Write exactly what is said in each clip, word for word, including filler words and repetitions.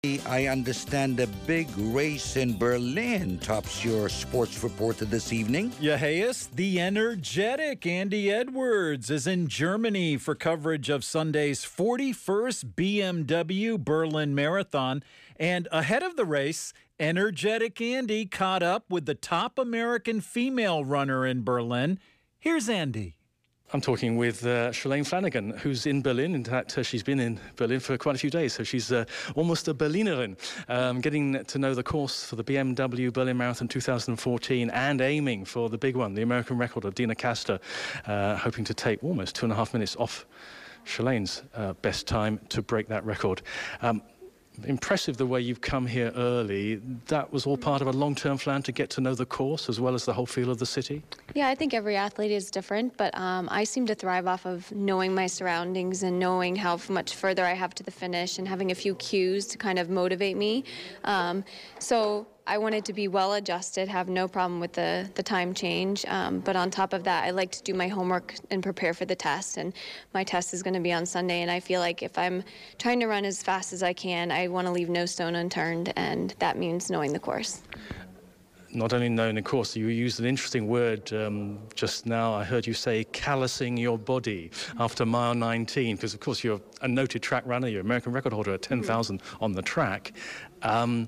I understand a big race in Berlin tops your sports reporter this evening. Yeah, Hayes, the energetic Andy Edwards is in Germany for coverage of Sunday's forty-first B M W Berlin Marathon. And ahead of the race, energetic Andy caught up with the top American female runner in Berlin. Here's Andy. I'm talking with uh, Shalane Flanagan, who's in Berlin. In fact, uh, she's been in Berlin for quite a few days, so she's uh, almost a Berlinerin, um, getting to know the course for the B M W Berlin Marathon two thousand fourteen and aiming for the big one, the American record of Dina Castor, uh, hoping to take almost two and a half minutes off Shalane's uh, best time to break that record. Um, Impressive the way you've come here early. That was all part of a long-term plan to get to know the course as well as the whole feel of the city? Yeah, I think every athlete is different, but um, I seem to thrive off of knowing my surroundings and knowing how much further I have to the finish and having a few cues to kind of motivate me. Um, so I wanted to be well adjusted, have no problem with the, the time change. Um, but on top of that, I like to do my homework and prepare for the test. And my test is going to be on Sunday. And I feel like if I'm trying to run as fast as I can, I want to leave no stone unturned. And that means knowing the course. Not only knowing the course, you used an interesting word um, just now. I heard you say callousing your body after mile nineteen, because, of course, you're a noted track runner. You're an American record holder at ten thousand mm-hmm. on the track. Um,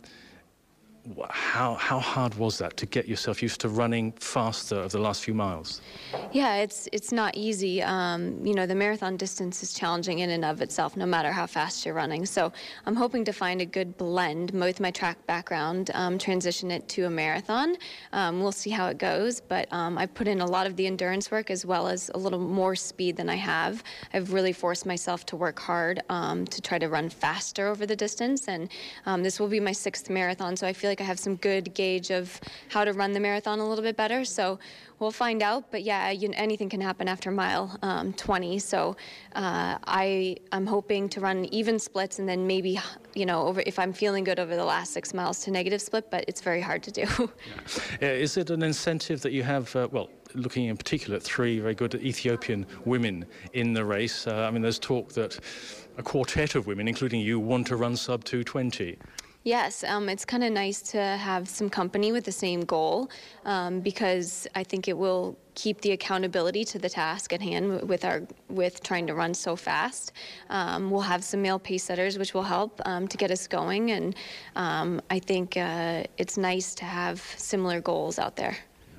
How how hard was that to get yourself used to running faster over the last few miles? Yeah, it's it's not easy. Um, you know, the marathon distance is challenging in and of itself, no matter how fast you're running. So I'm hoping to find a good blend with my track background, um, transition it to a marathon. Um, we'll see how it goes, but um, I put in a lot of the endurance work as well as a little more speed than I have. I've really forced myself to work hard um, to try to run faster over the distance, and um, this will be my sixth marathon, so I feel like I have some good gauge of how to run the marathon a little bit better. So we'll find out. But yeah, you, anything can happen after mile um, twenty. So uh, I I'm hoping to run even splits and then maybe, you know, over if I'm feeling good over the last six miles to negative split. But it's very hard to do. Yeah. Is it an incentive that you have? Uh, well, looking in particular at three very good Ethiopian women in the race. Uh, I mean, there's talk that a quartet of women, including you, want to run sub two twenty. Yes, um, it's kind of nice to have some company with the same goal um, because I think it will keep the accountability to the task at hand with our with trying to run so fast. Um, we'll have some male pace setters, which will help um, to get us going, and um, I think uh, it's nice to have similar goals out there.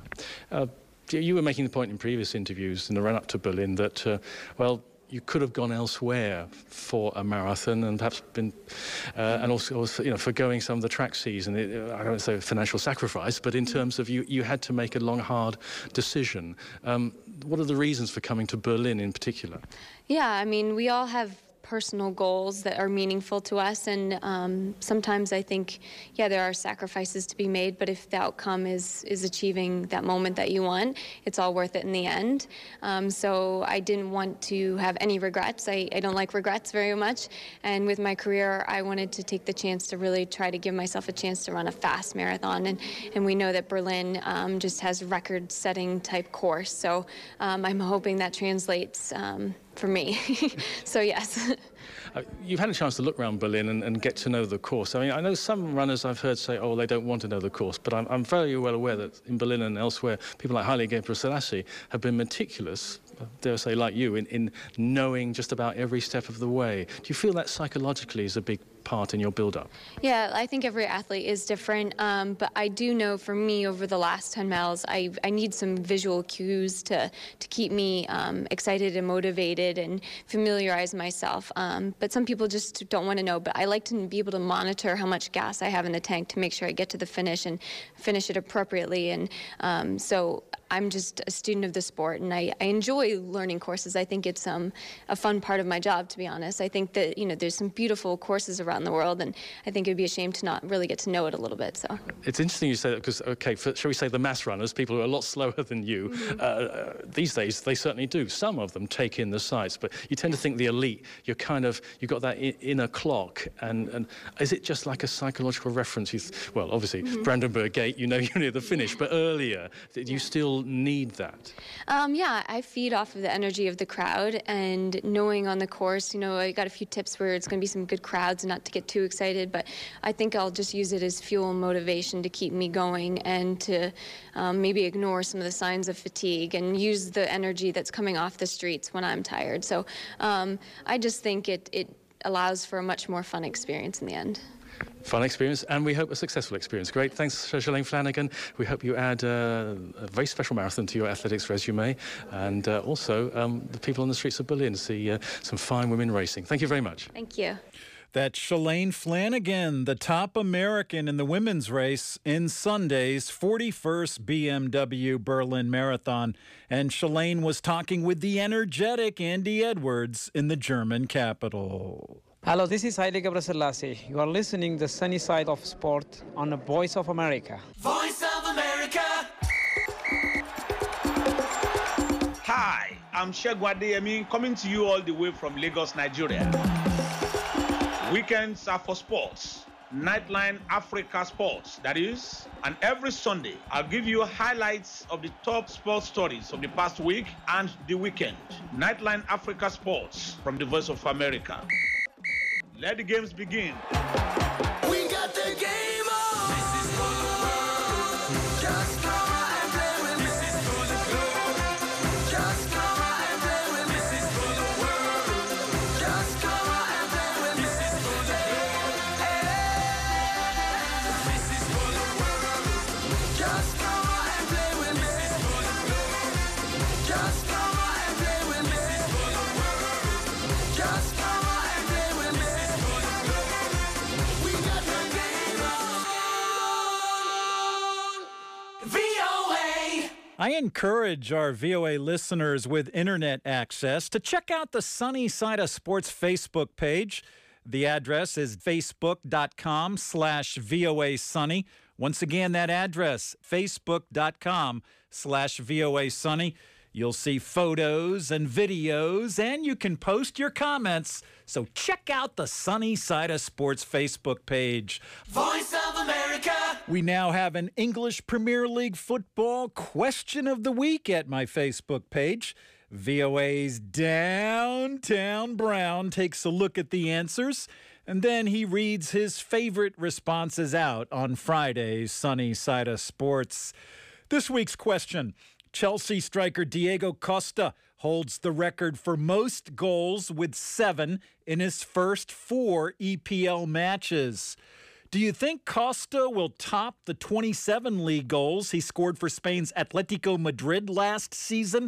Uh, you were making the point in previous interviews in the run-up to Berlin that, uh, well, you could have gone elsewhere for a marathon and perhaps been, uh, and also, also, you know, forgoing some of the track season. It, I don't say financial sacrifice, but in terms of you, you had to make a long, hard decision. Um, what are the reasons for coming to Berlin in particular? Yeah, I mean, we all have personal goals that are meaningful to us, and um, sometimes I think, yeah, there are sacrifices to be made, but if the outcome is is achieving that moment that you want, it's all worth it in the end. Um, so I didn't want to have any regrets. I, I don't like regrets very much, and with my career, I wanted to take the chance to really try to give myself a chance to run a fast marathon, and, and we know that Berlin um, just has record-setting type course, so um, I'm hoping that translates um, for me. So yes. Uh, you've had a chance to look around Berlin and, and get to know the course. I mean, I know some runners I've heard say, oh, they don't want to know the course, but I'm, I'm very well aware that in Berlin and elsewhere, people like Haile Gebrselassie have been meticulous, dare I say, like you, in, in knowing just about every step of the way. Do you feel that psychologically is a big part in your build-up? Yeah, I think every athlete is different, um, but I do know for me over the last ten miles, I I need some visual cues to to keep me um, excited and motivated and familiarize myself. Um, but some people just don't want to know, but I like to be able to monitor how much gas I have in the tank to make sure I get to the finish and finish it appropriately. And um, so I'm just a student of the sport, and I, I enjoy learning courses. I think it's um, a fun part of my job, to be honest. I think that, you know, there's some beautiful courses around the world, and I think it would be a shame to not really get to know it a little bit. So it's interesting you say that because, okay, for, shall we say the mass runners, people who are a lot slower than you, mm-hmm. uh, these days they certainly do. Some of them take in the sights, but you tend to think the elite, you're kind of, you've got that I- inner clock, and, and is it just like a psychological reference? You th- well, obviously, mm-hmm. Brandenburg Gate, you know you're near the finish, but earlier, do you still people need that? Um, yeah, I feed off of the energy of the crowd, and knowing on the course, you know, I got a few tips where it's going to be some good crowds and not to get too excited, but I think I'll just use it as fuel and motivation to keep me going and to um, maybe ignore some of the signs of fatigue and use the energy that's coming off the streets when I'm tired. So um, I just think it, it allows for a much more fun experience in the end. Fun experience, and we hope a successful experience. Great. Thanks, Shalane Flanagan. We hope you add uh, a very special marathon to your athletics resume, and uh, also um, the people on the streets of Berlin see uh, some fine women racing. Thank you very much. Thank you. That's Shalane Flanagan, the top American in the women's race in Sunday's forty-first B M W Berlin Marathon. And Shalane was talking with the energetic Andy Edwards in the German capital. Hello, this is Haile Gebrselassie. You are listening to the sunny side of sport on the Voice of America. Voice of America. Hi, I'm Shegun Adeyemi, coming to you all the way from Lagos, Nigeria. Weekends are for sports. Nightline Africa Sports, that is. And every Sunday, I'll give you highlights of the top sports stories of the past week and the weekend. Nightline Africa Sports from the Voice of America. Let the games begin. We got the game on. This is for the world. Just come on and play with me. This is for the globe. Just come on and play with me. This is for the world. Just come on and play with me. This is for the globe. This is for the world. Just come on and play with me. This is for the globe. Just come on and play with me. This is for the world. Just come on and play with me. I encourage our V O A listeners with internet access to check out the Sunny Side of Sports Facebook page. The address is facebook.com slash VOA Sunny. Once again, that address, facebook.com slash VOA Sunny. You'll see photos and videos, and you can post your comments. So check out the Sunny Side of Sports Facebook page. Voice of America. We now have an English Premier League football question of the week at my Facebook page. V O A's Downtown Brown takes a look at the answers, and then he reads his favorite responses out on Friday's Sunny Side of Sports. This week's question: Chelsea striker Diego Costa holds the record for most goals with seven in his first four E P L matches. Do you think Costa will top the twenty-seven league goals he scored for Spain's Atletico Madrid last season?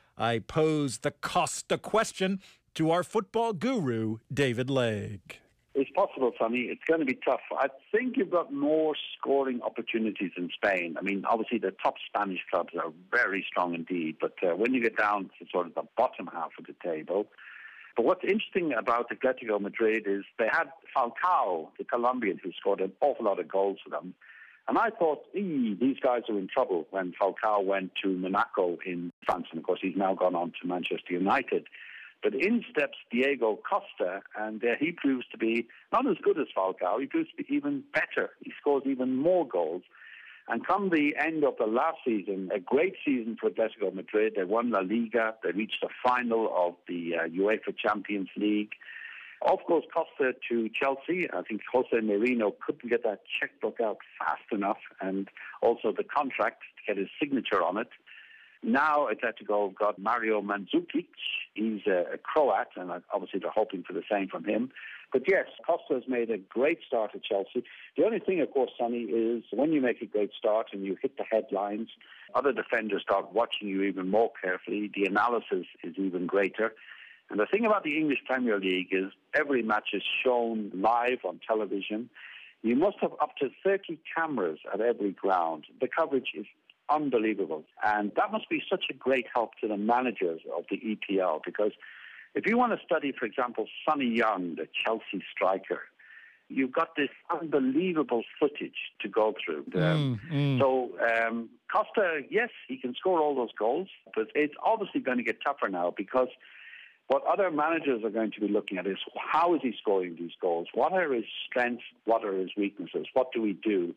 I pose the Costa question to our football guru, David Legg. It's possible, Sonny. It's going to be tough. I think you've got more scoring opportunities in Spain. I mean, obviously the top Spanish clubs are very strong indeed, but uh, when you get down to sort of the bottom half of the table. But what's interesting about Atletico Madrid is they had Falcao, the Colombian, who scored an awful lot of goals for them. And I thought, ee, these guys are in trouble when Falcao went to Monaco in France. And, of course, he's now gone on to Manchester United. But in steps Diego Costa, and uh, he proves to be not as good as Falcao. He proves to be even better. He scores even more goals. And come the end of the last season, a great season for Atletico Madrid. They won La Liga. They reached the final of the uh, UEFA Champions League. Of course, Costa to Chelsea. I think Jose Mourinho couldn't get that checkbook out fast enough, and also the contract to get his signature on it. Now Atletico got Mario Mandzukic. He's a, a Croat, and obviously they're hoping for the same from him. But yes, Costa has made a great start at Chelsea. The only thing, of course, Sonny, is when you make a great start and you hit the headlines, other defenders start watching you even more carefully. The analysis is even greater. And the thing about the English Premier League is every match is shown live on television. You must have up to thirty cameras at every ground. The coverage is unbelievable. And that must be such a great help to the managers of the E P L, because if you want to study, for example, Sonny Young, the Chelsea striker, you've got this unbelievable footage to go through. Um, mm, mm. So um, Costa, yes, he can score all those goals, but it's obviously going to get tougher now, because what other managers are going to be looking at is how is he scoring these goals? What are his strengths? What are his weaknesses? What do we do?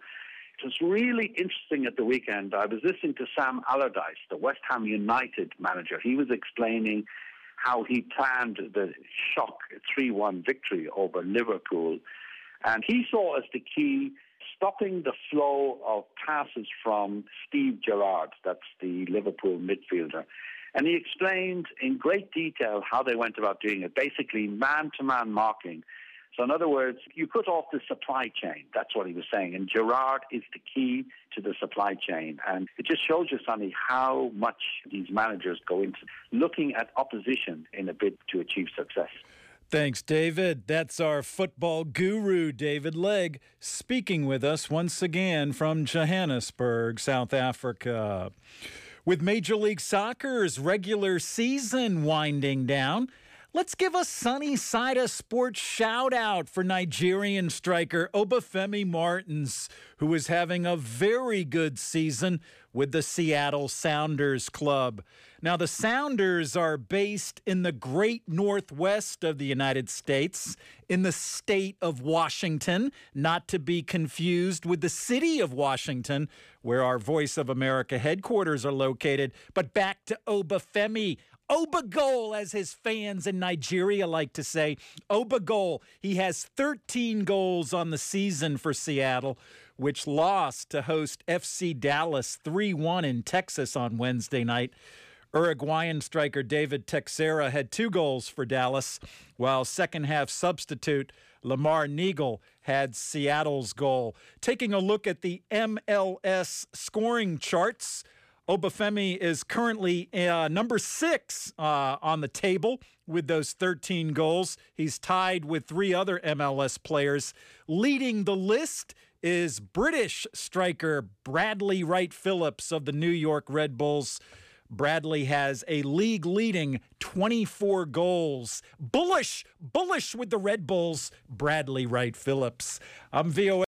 It was really interesting at the weekend. I was listening to Sam Allardyce, the West Ham United manager. He was explaining how he planned the shock three one victory over Liverpool. And he saw as the key stopping the flow of passes from Steve Gerrard, that's the Liverpool midfielder. And he explained in great detail how they went about doing it, basically man-to-man marking. So in other words, you cut off the supply chain. That's what he was saying. And Gerrard is the key to the supply chain. And it just shows you, Sonny, how much these managers go into looking at opposition in a bid to achieve success. Thanks, David. That's our football guru, David Legg, speaking with us once again from Johannesburg, South Africa. With Major League Soccer's regular season winding down, let's give a sunny side of sports shout-out for Nigerian striker Obafemi Martins, who is having a very good season with the Seattle Sounders club. Now, the Sounders are based in the great northwest of the United States, in the state of Washington, not to be confused with the city of Washington, where our Voice of America headquarters are located. But back to Obafemi. Obagol, as his fans in Nigeria like to say. Obagol, he has thirteen goals on the season for Seattle, which lost to host F C Dallas three one in Texas on Wednesday night. Uruguayan striker David Texera had two goals for Dallas, while second-half substitute Lamar Neagle had Seattle's goal. Taking a look at the M L S scoring charts, Obafemi is currently uh, number six uh, on the table with those thirteen goals. He's tied with three other M L S players. Leading the list is British striker Bradley Wright Phillips of the New York Red Bulls. Bradley has a league-leading twenty-four goals. Bullish, bullish with the Red Bulls, Bradley Wright Phillips. I'm V O A.